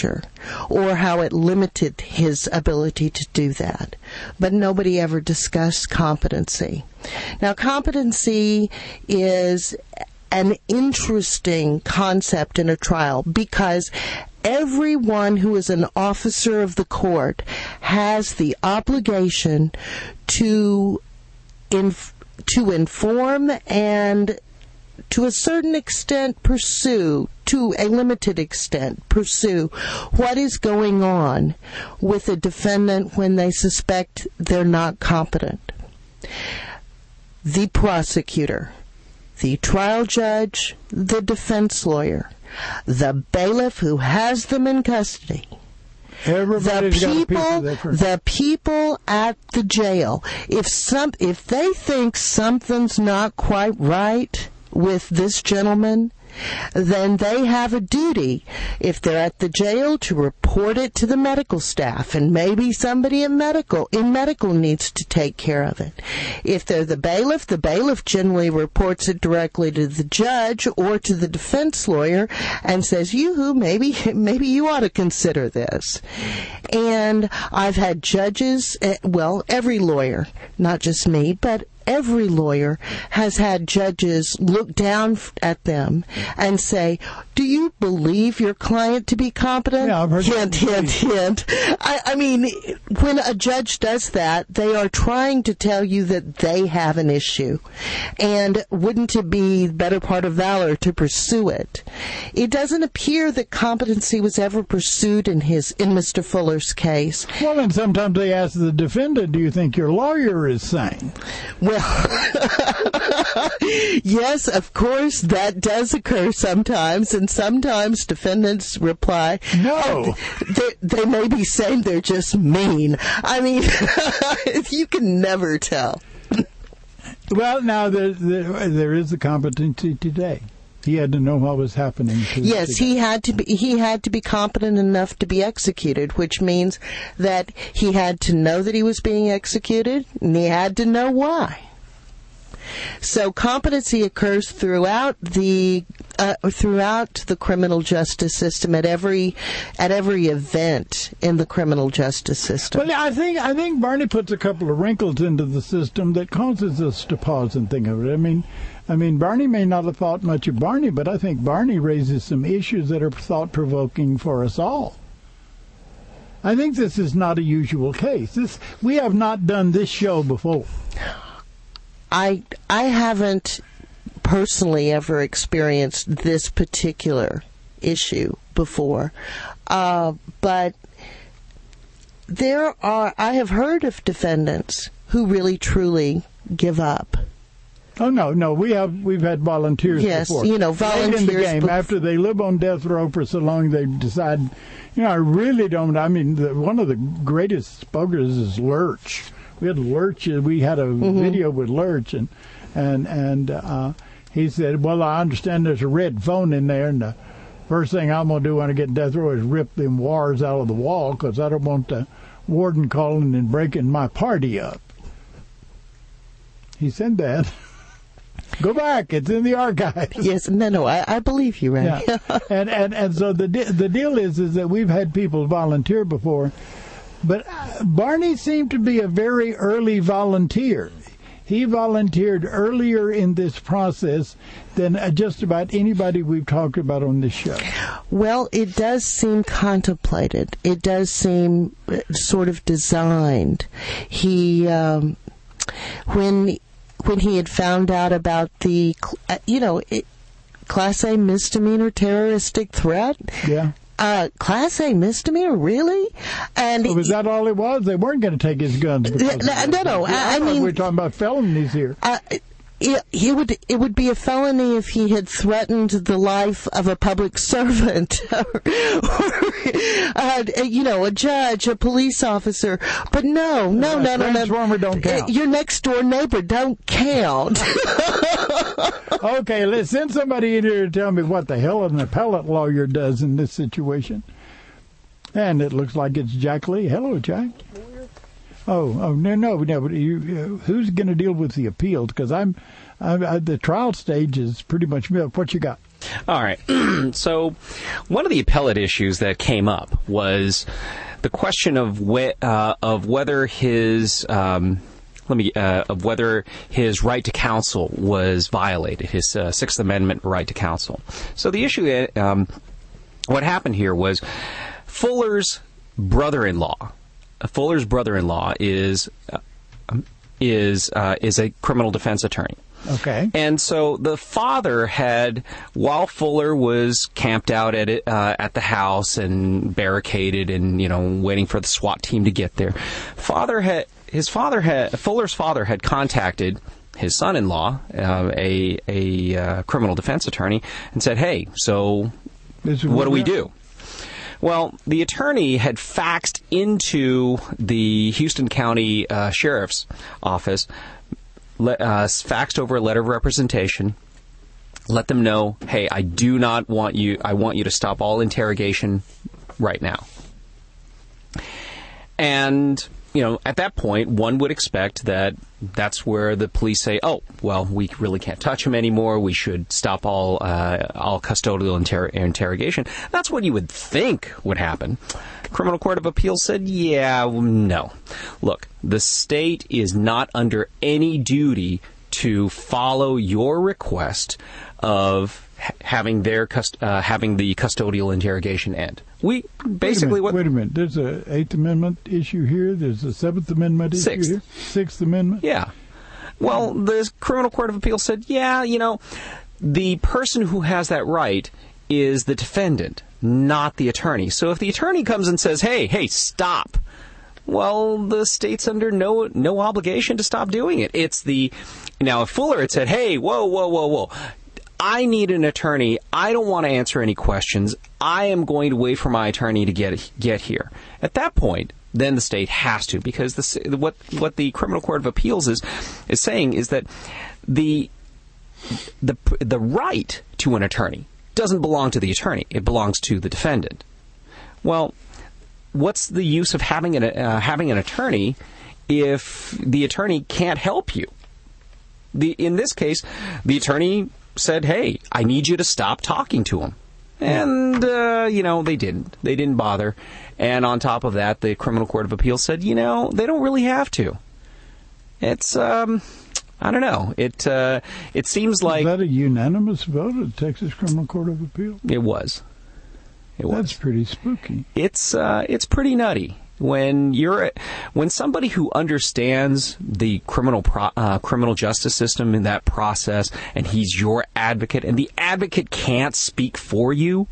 or how it limited his ability to do that. But nobody ever discussed competency. Now, competency is an interesting concept in a trial because everyone who is an officer of the court has the obligation to inf- to inform and to a certain extent pursue, to a limited extent pursue what is going on with a defendant when they suspect they're not competent. The prosecutor, the trial judge, the defense lawyer, the bailiff who has them in custody, Everybody's the people, got a piece of that. the people at the jail. If some, if they think something's not quite right with this gentleman, then they have a duty, if they're at the jail, to report it to the medical staff, and maybe somebody in medical in medical needs to take care of it. If they're the bailiff, the bailiff generally reports it directly to the judge or to the defense lawyer and says, "Yoo-hoo, maybe maybe you ought to consider this." And I've had judges, well, every lawyer, not just me, but every lawyer has had judges look down at them and say, "Do you believe your client to be competent?" Yeah, I've heard hint, that. hint, hint. I, I mean, when a judge does that, they are trying to tell you that they have an issue. And wouldn't it be the better part of valor to pursue it? It doesn't appear that competency was ever pursued in his in Mister Fuller's case. Well, and sometimes they ask the defendant, "Do you think your lawyer is sane?" Well, yes, of course, that does occur sometimes, and sometimes defendants reply, No. oh, they, they may be saying they're just mean. I mean, you can never tell. Well, now there, there, there is a competency today. He had to know what was happening. To Yes, to he had to be he had to be competent enough to be executed, which means that he had to know that he was being executed, and he had to know why. So competency occurs throughout the uh, throughout the criminal justice system at every at every event in the criminal justice system. Well, I think I think Barney puts a couple of wrinkles into the system that causes us to pause and think of it. I mean, I mean, Barney may not have thought much of Barney, but I think Barney raises some issues that are thought-provoking for us all. I think this is not a usual case. This we have not done this show before. I I haven't personally ever experienced this particular issue before, uh, but there are. I have heard of defendants who really truly give up. Oh no, no, we have we've had volunteers Yes, before. you know, Late volunteers in the game bef- after they live on death row for so long, they decide, you know, I really don't. I mean, the, one of the greatest spokers is Lurch. We had Lurch. We had a Mm-hmm. video with Lurch, and and and uh, he said, "Well, I understand there's a red phone in there, and the first thing I'm gonna do when I get in death row is rip them wires out of the wall because I don't want the warden calling and breaking my party up." He said that. Go back; it's in the archives. Yes, no, no, I, I believe you, Ray. Yeah. and and and so the de- the deal is is that we've had people volunteer before, but Barney seemed to be a very early volunteer. He volunteered earlier in this process than just about anybody we've talked about on this show. Well, it does seem contemplated. It does seem uh, sort of designed. He, um, when when he had found out about the, uh, you know, it, Class A misdemeanor terroristic threat. Yeah. Uh, Class A misdemeanor, really? And Well, was that all it was? They weren't going to take his guns. because of No, that. no, no, I- I thought mean- we're talking about felonies here. Uh, it, he would it would be a felony if he had threatened the life of a public servant, or, uh, you know, a judge, a police officer. But no, no, Uh, no, no, no. Transformer don't count. Uh, Your next door neighbor don't count. Okay, let's send somebody in here to tell me what the hell an appellate lawyer does in this situation. And it looks like it's Jack Lee. Hello, Jack. Oh, oh no, no, no. But you, uh, who's going to deal with the appeals? Because I'm, I, I, the trial stage is pretty much milk. What you got? All right. So one of the appellate issues that came up was the question of whe- uh, of whether his um, let me uh, of whether his right to counsel was violated, his uh, Sixth Amendment right to counsel. So the issue, um, what happened here was Fuller's brother-in-law. Fuller's brother-in-law is uh, is uh, is a criminal defense attorney. Okay. And so the father had, while Fuller was camped out at it, uh, at the house and barricaded and, you know, waiting for the SWAT team to get there, father had his father had Fuller's father had contacted his son-in-law, uh, a a uh, criminal defense attorney, and said, "Hey, so what do we do?" Well, the attorney had faxed into the Houston County uh, Sheriff's Office. Let, uh, faxed over a letter of representation, let them know, hey, I do not want you, I want you to stop all interrogation right now. And, you know, at that point, one would expect that that's where the police say, oh, well, we really can't touch him anymore, we should stop all uh, all custodial inter- interrogation. That's what you would think would happen. Criminal Court of Appeals said, yeah, no. Look, the state is not under any duty to follow your request of ha- having their cust- uh, having the custodial interrogation end. We basically wait a minute, what? Wait a minute. There's a Eighth Amendment issue here. There's a Seventh Amendment issue Sixth. here. Sixth Amendment. Yeah. Well, the Criminal Court of Appeals said, yeah, you know, the person who has that right is the defendant, not the attorney. So if the attorney comes and says, hey, hey, stop, well, the state's under no no obligation to stop doing it. It's the, now if Fuller had said, hey, whoa, whoa, whoa, whoa, I need an attorney, I don't want to answer any questions, I am going to wait for my attorney to get get here. At that point, then the state has to, because the, what what the Criminal Court of Appeals is is saying is that the the the right to an attorney doesn't belong to the attorney. It belongs to the defendant. Well, what's the use of having an uh, having an attorney if the attorney can't help you? The in this case, the attorney said, "Hey, I need you to stop talking to him," and uh, you know they didn't. They didn't bother. And on top of that, the Criminal Court of Appeals said, "You know, they don't really have to." It's um. I don't know. It uh, it seems like... Is that a unanimous vote at the Texas Criminal Court of Appeals? It was. It was. That's pretty spooky. It's uh, it's pretty nutty when you're when somebody who understands the criminal pro, uh, criminal justice system in that process, and he's your advocate, and the advocate can't speak for you.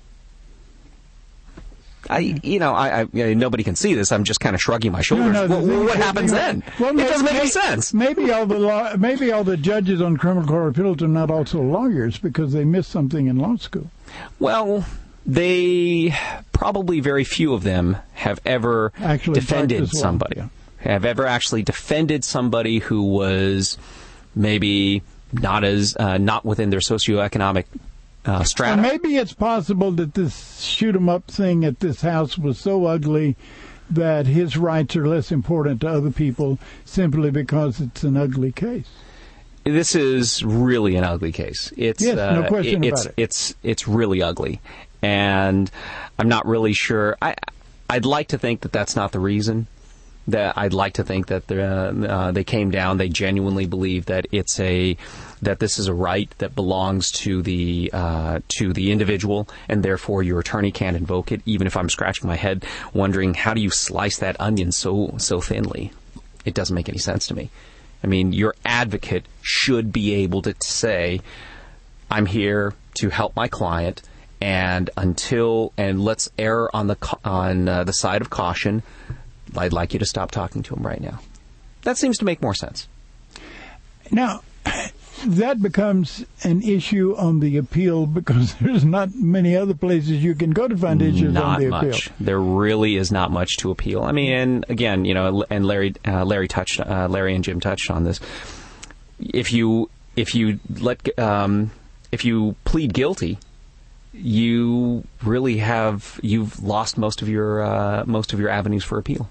I, you know, I, I nobody can see this. I'm just kind of shrugging my shoulders. No, no, what the, what happens the, then? Well, it maybe, doesn't make any sense. Maybe all the law, maybe all the judges on Criminal Court of Appeals are not also lawyers because they missed something in law school. Well, they probably very few of them have ever actually defended somebody. Yeah. Have ever actually defended somebody who was maybe not as uh, not within their socioeconomic Uh, strata. Well, maybe it's possible that this shoot 'em up thing at this house was so ugly that his rights are less important to other people simply because it's an ugly case. This is really an ugly case. It's yes, uh, no question it, it's, about it. It's it's really ugly, and I'm not really sure. I I'd like to think that that's not the reason. That I'd like to think that uh, they came down. They genuinely believe that it's a that this is a right that belongs to the uh, to the individual, and therefore your attorney can't invoke it. Even if I'm scratching my head, wondering how do you slice that onion so so thinly? It doesn't make any sense to me. I mean, your advocate should be able to say, "I'm here to help my client, and until and let's err on the on uh, the side of caution. I'd like you to stop talking to him right now." That seems to make more sense. Now, that becomes an issue on the appeal because there's not many other places you can go to find issues not on the much. appeal. There really is not much to appeal. I mean, and again, you know, and Larry, uh, Larry touched, uh, Larry and Jim touched on this. If you if you let um, if you plead guilty, you really have you've lost most of your uh, most of your avenues for appeal.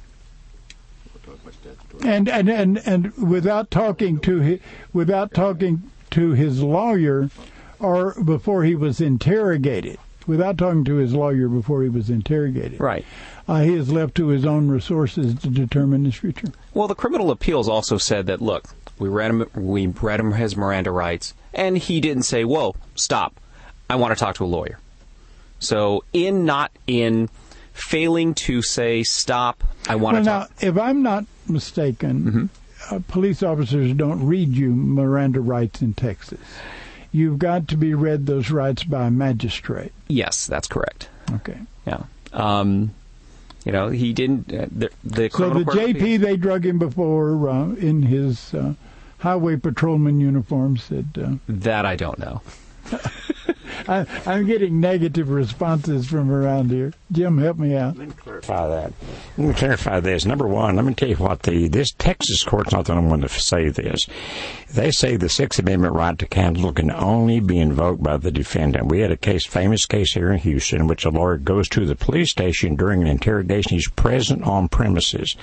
And and, and and without talking to his, without talking to his lawyer or before he was interrogated, without talking to his lawyer before he was interrogated. Right. Uh, he is left to his own resources to determine his future. Well, the criminal appeals also said that, look, we read him, we read him his Miranda rights, and he didn't say, whoa, stop, I want to talk to a lawyer. So in not in failing to say, stop, I want well, to now, talk. if I'm not mistaken, mm-hmm. uh, police officers don't read you Miranda rights in Texas. You've got to be read those rights by a magistrate. Yes, that's correct. Okay. Yeah. Um, you know, he didn't. Uh, the, the so the J P they drug him before uh, in his uh, highway patrolman uniform said. Uh, that I don't know. I, I'm getting negative responses from around here. Jim, help me out. Let me clarify that. Let me clarify this. Number one, let me tell you what the this Texas court's not the only one to say this. They say the Sixth Amendment right to counsel can only be invoked by the defendant. We had a case, famous case here in Houston, in which a lawyer goes to the police station during an interrogation. He's present on premises.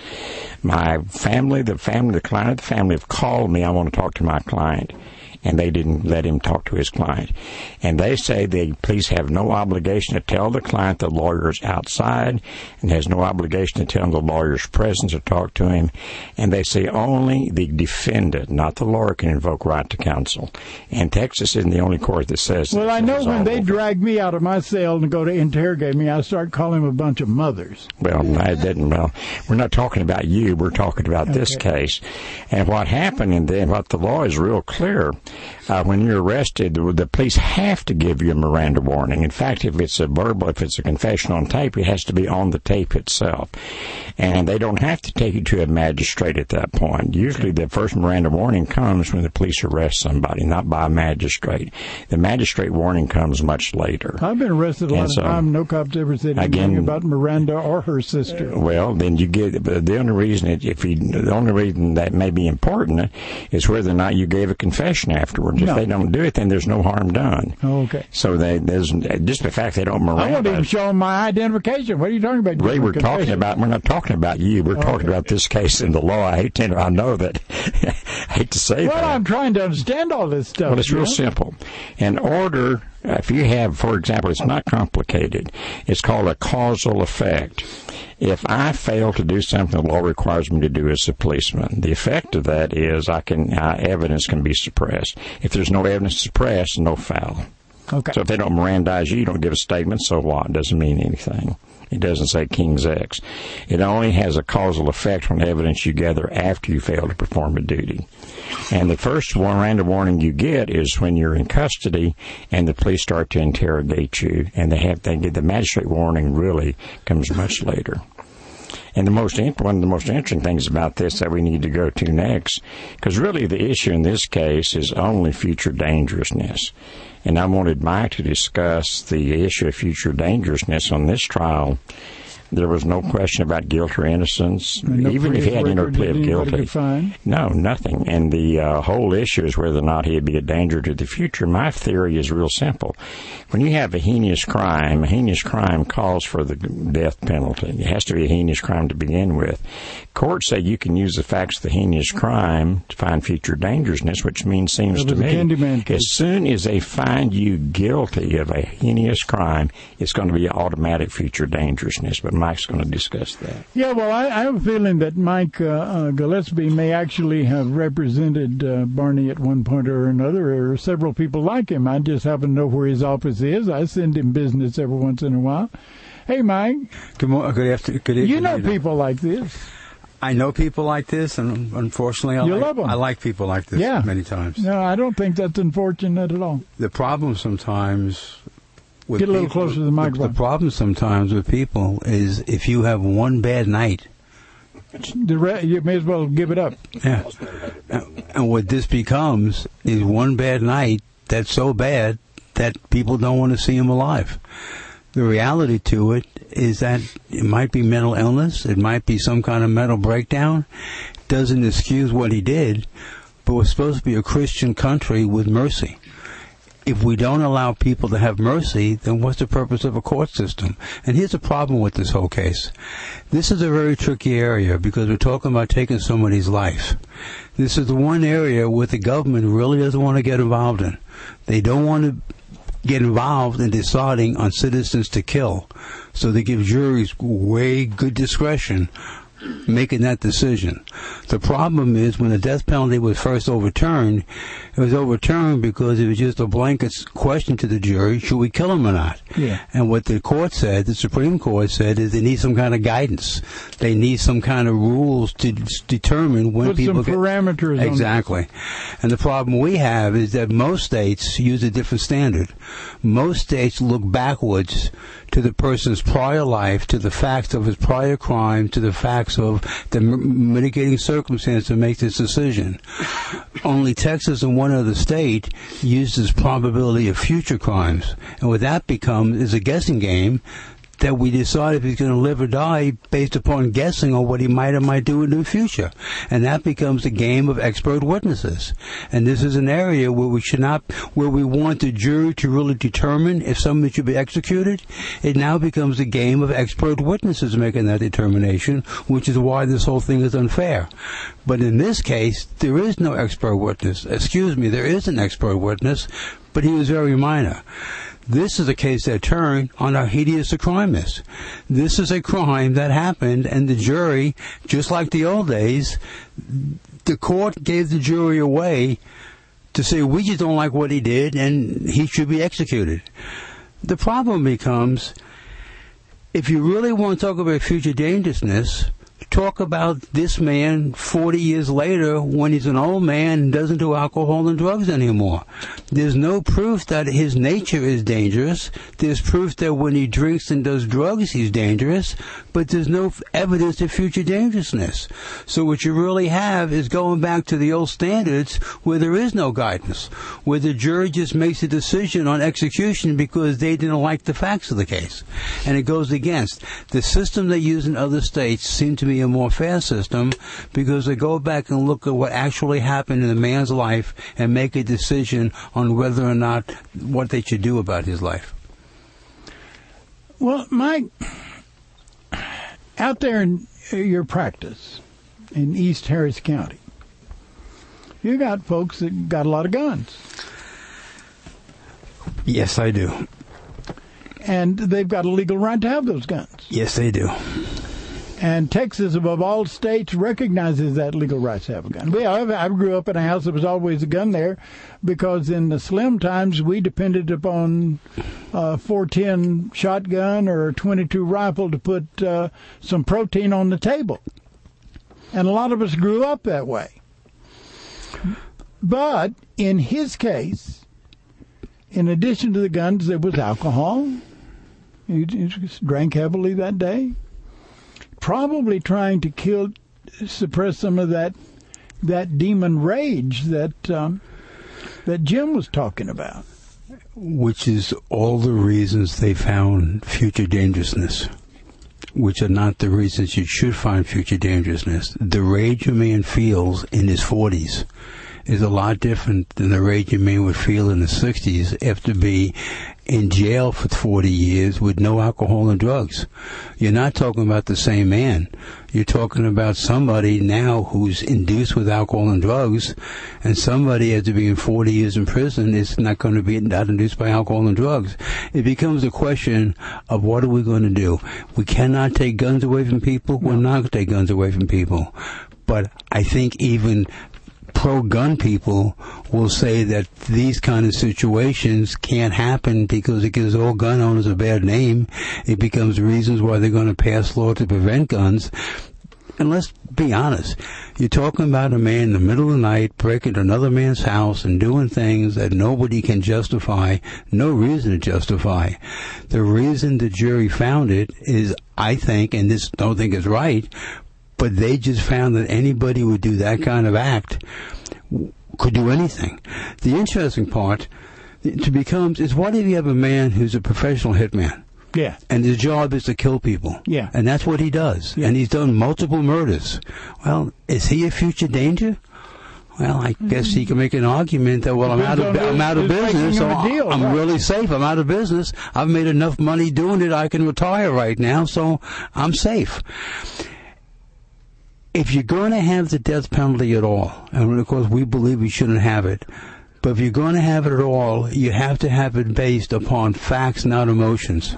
My family, the family, the client, the family have called me. I want to talk to my client. And they didn't let him talk to his client. And they say the police have no obligation to tell the client the lawyer's outside and has no obligation to tell him the lawyer's presence or talk to him. And they say only the defendant, not the lawyer, can invoke right to counsel. And Texas isn't the only court that says Well, that. I know when they over. drag me out of my cell and go to interrogate me, I start calling them a bunch of mothers. Well, I didn't. Well, we're not talking about you. We're talking about okay. this case. And what happened, and then what the law is real clear. Uh, when you're arrested, the, the police have to give you a Miranda warning. In fact, if it's a verbal, if it's a confession on tape, it has to be on the tape itself. And they don't have to take you to a magistrate at that point. Usually the first Miranda warning comes when the police arrest somebody, not by a magistrate. The magistrate warning comes much later. I've been arrested a lot and of so, times. No cop's ever said anything again, about Miranda or her sister. Well, then you get, the only reason, it, if you, the only reason that may be important is whether or not you gave a confession afterwards. No. If they don't do it, then there's no harm done. Oh, okay. So they, there's just the fact they don't Miranda. I won't even show them my identification. What are you talking about? Ray, we're talking about, we're not talking about you. We're oh, talking okay. about this case in the law. I hate to, I know that, I hate to say well, that. Well, I'm trying to understand all this stuff. Well, it's real know? simple. In order, if you have, for example, it's not complicated. It's called a causal effect. If I fail to do something the law requires me to do as a policeman, the effect of that is I can uh, evidence can be suppressed. If there's no evidence suppressed, no foul. Okay. So if they don't Mirandize you, you don't give a statement, so what? It doesn't mean anything. It doesn't say King's X. It only has a causal effect on evidence you gather after you fail to perform a duty. And the first Miranda warning you get is when you're in custody and the police start to interrogate you, and they have they get the magistrate warning really comes much later. And the most one of the most interesting things about this that we need to go to next, because really the issue in this case is only future dangerousness. And I wanted Mike to discuss the issue of future dangerousness on this trial. There was no question about guilt or innocence, no even if he had record pleaded guilty. Find? No, nothing. And the uh, whole issue is whether or not he'd be a danger to the future. My theory is real simple. When you have a heinous crime, a heinous crime calls for the death penalty. It has to be a heinous crime to begin with. Courts say you can use the facts of the heinous crime to find future dangerousness, which means, seems to me, as soon as they find you guilty of a heinous crime, it's going to be automatic future dangerousness. But Mike's going to discuss that. Yeah, well, I, I have a feeling that Mike uh, uh, Gillespie may actually have represented uh, Barney at one point or another. There are several people like him. I just happen to know where his office is. I send him business every once in a while. Hey, Mike. Good morning. Good afternoon. Good evening. You know people like this. I know people like this, and unfortunately, I, you like, love them. I like people like this yeah. many times. No, I don't think that's unfortunate at all. The problem sometimes with Get a little people, closer to the microphone. The, the problem sometimes with people is if you have one bad night, the re- you may as well give it up. Yeah. And, and what this becomes is one bad night that's so bad that people don't want to see him alive. The reality to it is that it might be mental illness, it might be some kind of mental breakdown. It doesn't excuse what he did, but we're supposed to be a Christian country with mercy. if we don't allow people to have mercy, then what's the purpose of a court system? And here's the problem with this whole case. This is a very tricky area because we're talking about taking somebody's life. This is the one area where the government really doesn't want to get involved in. They don't want to get involved in deciding on citizens to kill. So they give juries way good discretion making that decision. The problem is when the death penalty was first overturned, it was overturned because it was just a blanket question to the jury, should we kill him or not? Yeah. And what the court said, the Supreme Court said, is they need some kind of guidance. They need some kind of rules to d- determine when Put people some parameters get... on Exactly. And the problem we have is that most states use a different standard. Most states look backwards to the person's prior life, to the facts of his prior crime, to the facts of the m- mitigating circumstance to make this decision. Only Texas and one other state uses probability of future crimes. And what that becomes is a guessing game that we decide if he's going to live or die based upon guessing on what he might or might do in the future. And that becomes a game of expert witnesses. And this is an area where we should not, where we want the jury to really determine if somebody should be executed. It now becomes a game of expert witnesses making that determination, which is why this whole thing is unfair. But in this case, there is no expert witness. Excuse me, there is an expert witness, but he was very minor. This is a case that turned on how hideous a crime is. This is a crime that happened, and the jury, just like the old days, the court gave the jury away to say, we just don't like what he did, and he should be executed. The problem becomes, if you really want to talk about future dangerousness, talk about this man forty years later when he's an old man and doesn't do alcohol and drugs anymore. There's no proof that his nature is dangerous. There's proof that when he drinks and does drugs, he's dangerous, but there's no evidence of future dangerousness. So what you really have is going back to the old standards where there is no guidance, where the jury just makes a decision on execution because they didn't like the facts of the case. And it goes against. The system they use in other states seem to be a more fair system because they go back and look at what actually happened in the man's life and make a decision on whether or not what they should do about his life. Well, Mike, out there in your practice in East Harris County, you got folks that got a lot of guns. Yes, I do. And they've got a legal right to have those guns. Yes, they do. And Texas, above all states, recognizes that legal right to have a gun. Well, I grew up in a house that was always a gun there because in the slim times, we depended upon a four ten shotgun or a twenty-two rifle to put uh, some protein on the table. And a lot of us grew up that way. But in his case, in addition to the guns, there was alcohol. He drank heavily that day. Probably trying to kill, suppress some of that that demon rage that um, that Jim was talking about. Which is all the reasons they found future dangerousness, which are not the reasons you should find future dangerousness. The rage a man feels in his forties is a lot different than the rage a man would feel in the sixties after being in jail for forty years with no alcohol and drugs. You're not talking about the same man. You're talking about somebody now who's induced with alcohol and drugs, and somebody after being forty years in prison is not going to be not induced by alcohol and drugs. It becomes a question of what are we going to do? We cannot take guns away from people. We're not going to take guns away from people. But I think even pro-gun people will say that these kind of situations can't happen because it gives all gun owners a bad name. It becomes reasons why they're going to pass law to prevent guns. And let's be honest, you're talking about a man in the middle of the night breaking into another man's house and doing things that nobody can justify, no reason to justify. The reason the jury found it is, I think, and this don't think is right, but they just found that anybody who would do that kind of act could do anything. The interesting part to becomes is, what if you have a man who's a professional hitman? Yeah. And his job is to kill people. Yeah. And that's what he does. Yeah. And he's done multiple murders. Well, is he a future danger? Well, I guess he can make an argument that, well, I'm out of I'm out of business, so I'm really safe. I'm out of business. I've made enough money doing it. I can retire right now, so I'm safe. If you're going to have the death penalty at all, and of course we believe we shouldn't have it, but if you're going to have it at all, you have to have it based upon facts, not emotions.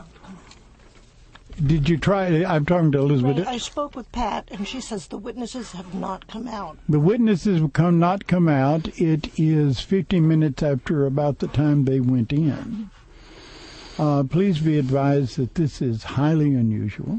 Did you try? I'm talking to Elizabeth. Right, I spoke with Pat, and she says the witnesses have not come out. The witnesses have come not come out. It is fifteen minutes after about the time they went in. Uh, please be advised that this is highly unusual.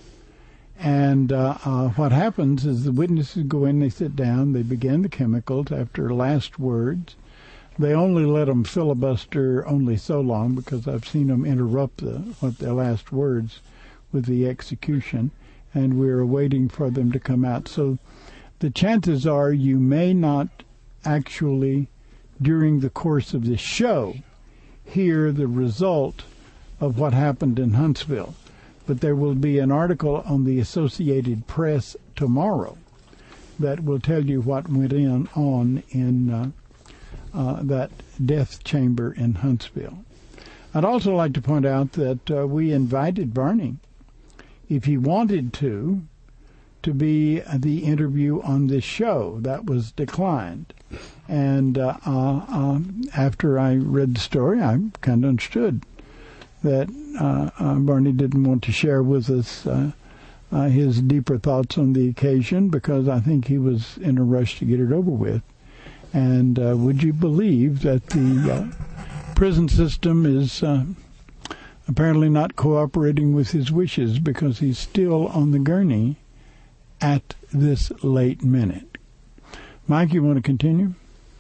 And uh, uh, what happens is the witnesses go in, they sit down, they begin the chemicals after last words. They only let them filibuster only so long because I've seen them interrupt the, what their last words with the execution, and we're waiting for them to come out. So the chances are you may not actually, during the course of this show, hear the result of what happened in Huntsville. But there will be an article on the Associated Press tomorrow that will tell you what went in, on in uh, uh, that death chamber in Huntsville. I'd also like to point out that uh, we invited Barney, if he wanted to, to be the interview on this show. That was declined. And uh, uh, uh, after I read the story, I kind of understood that uh, uh, Barney didn't want to share with us uh, uh, his deeper thoughts on the occasion because I think he was in a rush to get it over with. And uh, would you believe that the uh, prison system is uh, apparently not cooperating with his wishes because he's still on the gurney at this late minute. Mike, you want to continue?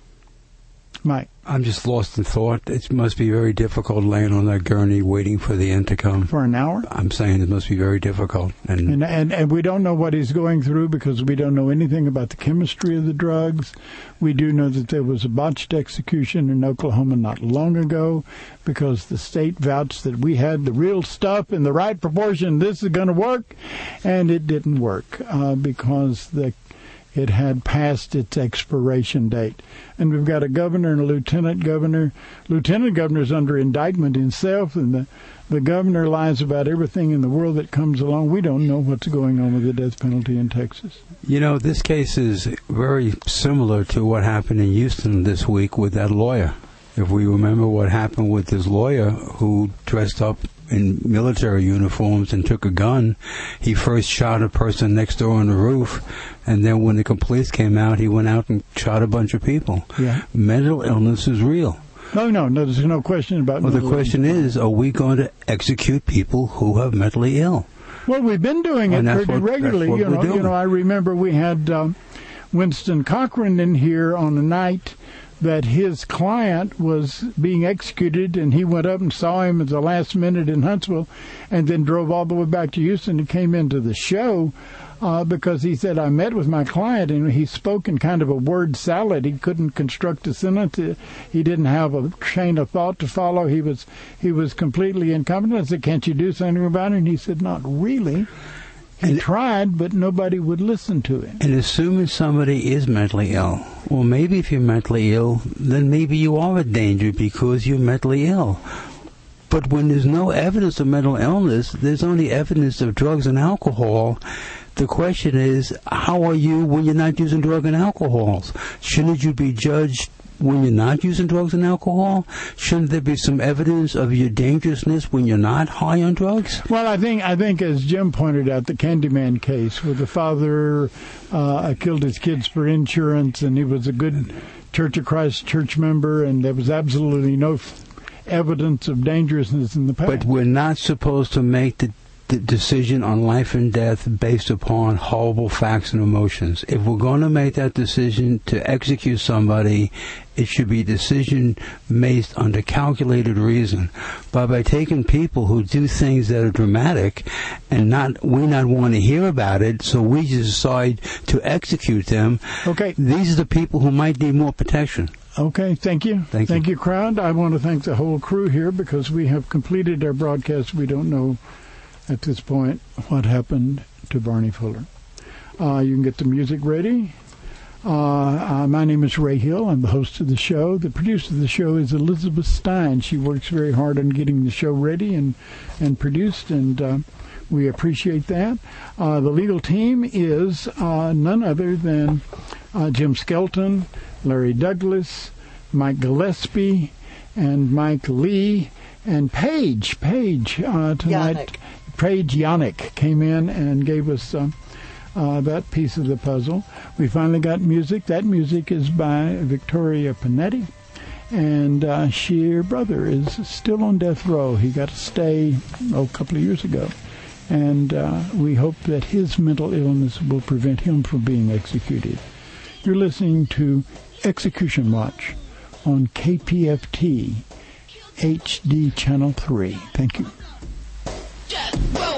Mike. I'm just lost in thought. It must be very difficult laying on that gurney waiting for the end to come. For an hour? I'm saying it must be very difficult. And, and and and we don't know what he's going through because we don't know anything about the chemistry of the drugs. We do know that there was a botched execution in Oklahoma not long ago because the state vouched that we had the real stuff in the right proportion. This is going to work. And it didn't work uh, because the it had passed its expiration date. And we've got a governor and a lieutenant governor. Lieutenant governor's under indictment himself, and the, the governor lies about everything in the world that comes along. We don't know what's going on with the death penalty in Texas. You know, this case is very similar to what happened in Houston this week with that lawyer. If we remember what happened with this lawyer who dressed up in military uniforms and took a gun, he first shot a person next door on the roof, and then when the police came out, he went out and shot a bunch of people. Yeah. Mental illness is real. No, no, no, there's no question about Well, the mental question illness. is, are we going to execute people who are mentally ill? Well, we've been doing it And that's pretty what- regularly. that's what You know, we're doing. you know, I remember we had um, Winston Cochran in here on a night that his client was being executed, and he went up and saw him at the last minute in Huntsville and then drove all the way back to Houston and came into the show uh, because he said, I met with my client, and he spoke in kind of a word salad. He couldn't construct a sentence. He didn't have a chain of thought to follow. He was he was completely incompetent. I said, can't you do something about it? And he said, not really. He and, tried, but nobody would listen to him. And assuming somebody is mentally ill, well, maybe if you're mentally ill, then maybe you are a danger because you're mentally ill. But when there's no evidence of mental illness, there's only evidence of drugs and alcohol. The question is, how are you when you're not using drugs and alcohols? Shouldn't you be judged when you're not using drugs and alcohol? Shouldn't there be some evidence of your dangerousness when you're not high on drugs? Well, I think, I think as Jim pointed out, the Candyman case where the father uh, killed his kids for insurance, and he was a good Church of Christ church member, and there was absolutely no f- evidence of dangerousness in the past. But we're not supposed to make the the decision on life and death based upon horrible facts and emotions. If we're going to make that decision to execute somebody, it should be a decision based under calculated reason. But by taking people who do things that are dramatic and not we not want to hear about it, so we just decide to execute them, okay, these are the people who might need more protection. Okay, thank you. Thank, thank you. you, crowd. I want to thank the whole crew here because we have completed our broadcast. We don't know at this point what happened to Barney Fuller. Uh, you can get the music ready. Uh, uh, my name is Ray Hill. I'm the host of the show. The producer of the show is Elizabeth Stein. She works very hard on getting the show ready and, and produced, and uh, we appreciate that. Uh, the legal team is uh, none other than uh, Jim Skelton, Larry Douglas, Mike Gillespie, and Mike Lee, and Paige. Paige uh, tonight. Yannick. Paige Yannick came in and gave us uh, uh, that piece of the puzzle. We finally got music. That music is by Victoria Panetti, and uh, she, her brother, is still on death row. He got a stay oh, a couple of years ago, and uh, we hope that his mental illness will prevent him from being executed. You're listening to Execution Watch on K P F T H D Channel three. Thank you.